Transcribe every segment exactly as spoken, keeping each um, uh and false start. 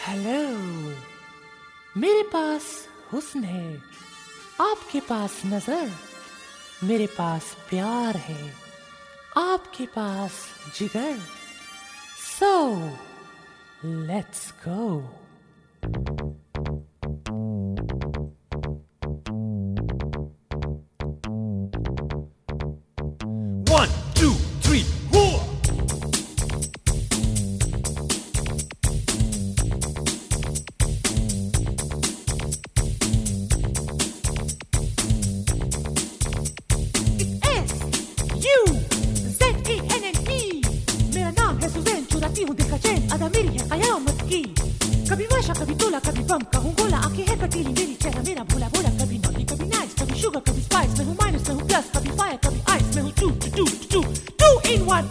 Hello, मेरे पास हुस्न है, आपके पास नजर, मेरे पास प्यार है, आपके पास जिगर। So let's go. One, two, three, four. S U Z A N N E, मेरा नाम है सुजैन, चुराती हूँ देखा चैन, अदा मेरी है कयामत की। कभी माशा कभी तोला कभी बम, कहूँ गोला, आंखें है कटीली मेरी, चेहरा मेरा भोला भोला, कभी नॉटी कभी नाइस, कभी शुगर कभी स्पाइस, मैं हूँ माइनस मैं हूँ प्लस, कभी फायर कभी आइस, मैं हूँ two two two two in one.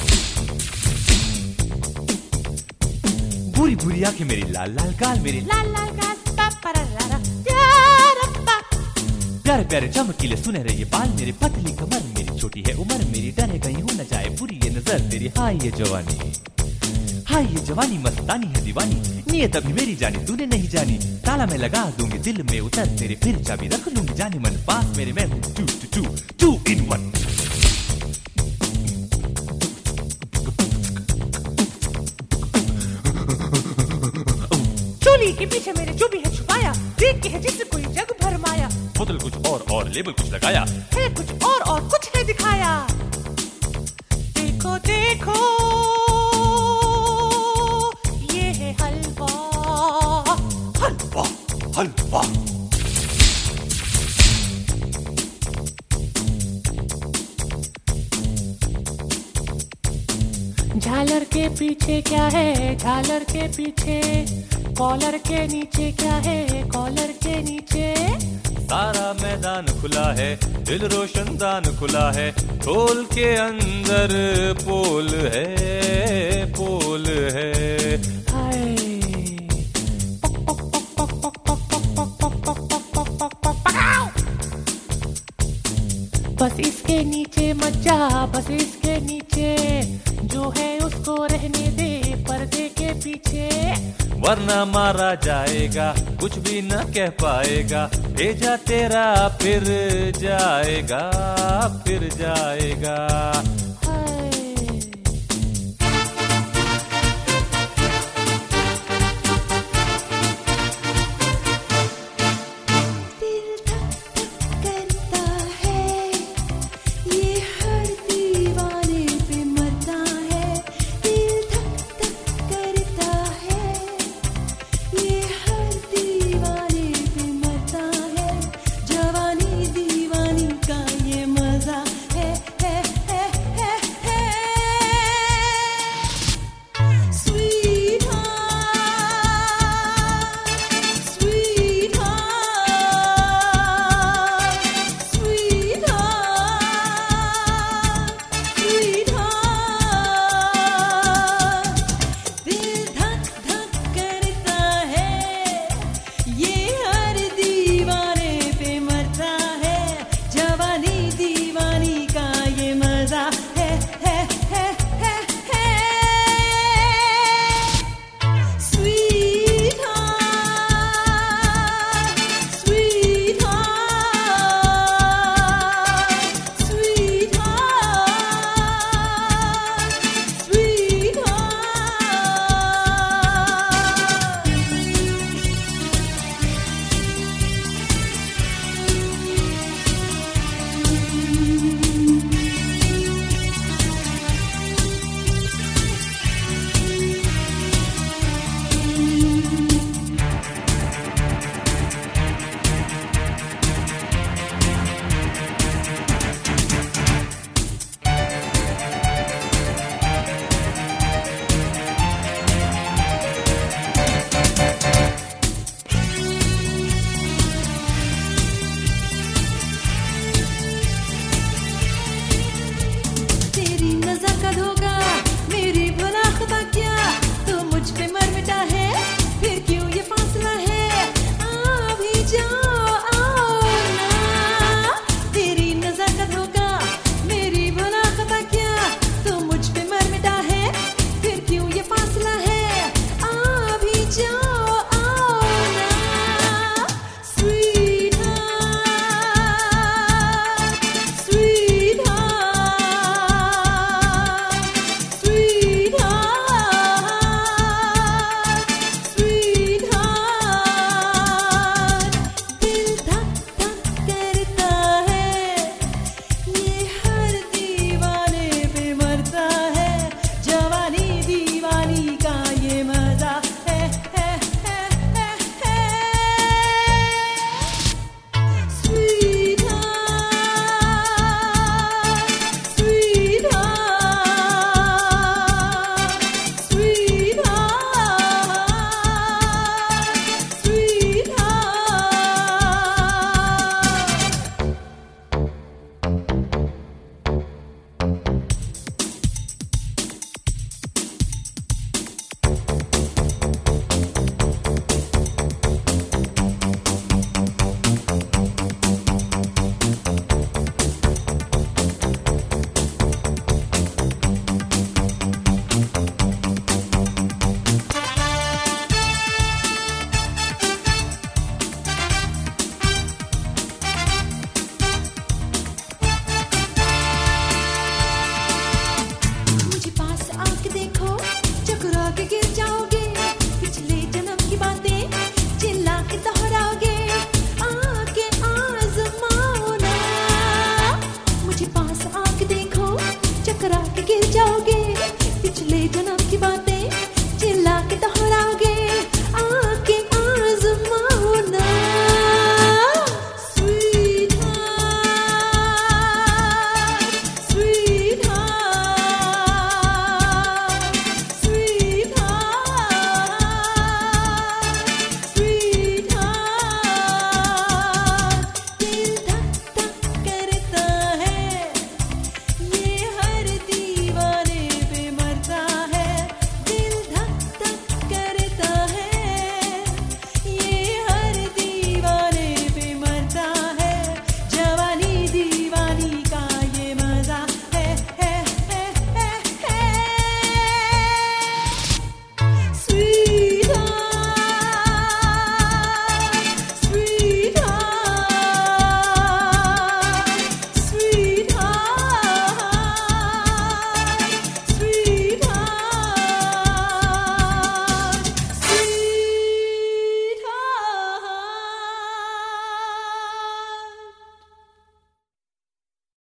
बुरी बुरी आंखें मेरी, लाल लाल गाल मेरी, ला ला गा पा पा रा रा रा प्यारा पा। प्यारे प्यारे चमकीले सुनहरे ये बाल मेरे, पतली कमर मेरी, छोटी है उम्र मेरी, डरे कहीं हो न जाए बुरी ये नजर तेरी। हाय ये जवानी, हाय ये जवानी, मस्तानी है दीवानी, नीयत अभी मेरी जानी तूने नहीं जानी, ताला मैं लगा दूंगी दिल में उतर तेरे, फिर चाबी रख लूंगी जाने मन पास मेरे, मैं हूँ two two two two in one. चोली के पीछे मेरे जो भी है छुपाया, देख के है जिससे कोई जग भर माया, बोतल कुछ और और लेबल कुछ लगाया, है कुछ और और कुछ है दिखाया। देखो देखो ये है हलवा, हलवा हलवा। झालर के पीछे क्या है, झालर के पीछे, कॉलर के नीचे क्या है, कॉलर के नीचे। सारा मैदान खुला है, दिल रोशनदान खुला है, खोल के अंदर पोल है, पोल है। हाय बस इसके नीचे मत जा, बस इसके नीचे, जो है उसको रहने दे पर्दे के पीछे, वरना मारा जाएगा, कुछ भी न कह पाएगा, भेजा तेरा फिर जाएगा, फिर जाएगा। जाओगे पिछले जन्म की